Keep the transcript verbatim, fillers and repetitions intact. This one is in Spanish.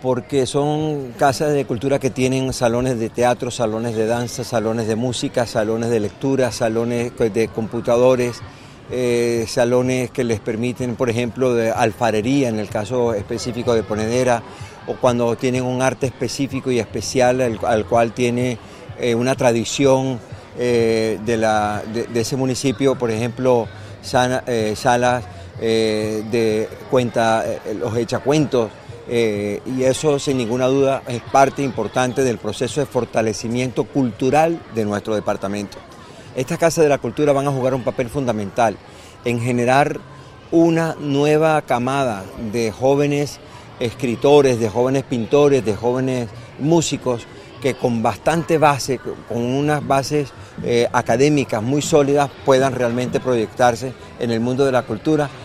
porque son casas de cultura que tienen salones de teatro, salones de danza, salones de música, salones de lectura, salones de computadores, eh, salones que les permiten, por ejemplo, de alfarería, en el caso específico de Ponedera, o cuando tienen un arte específico y especial al, al cual tiene eh, una tradición eh, de, la, de, de ese municipio, por ejemplo, sana, eh, salas eh, de cuenta, eh, los echacuentos. Eh, y eso sin ninguna duda es parte importante del proceso de fortalecimiento cultural de nuestro departamento. Estas casas de la cultura van a jugar un papel fundamental en generar una nueva camada de jóvenes escritores, de jóvenes pintores, de jóvenes músicos que con bastante base, con unas bases eh, académicas muy sólidas puedan realmente proyectarse en el mundo de la cultura.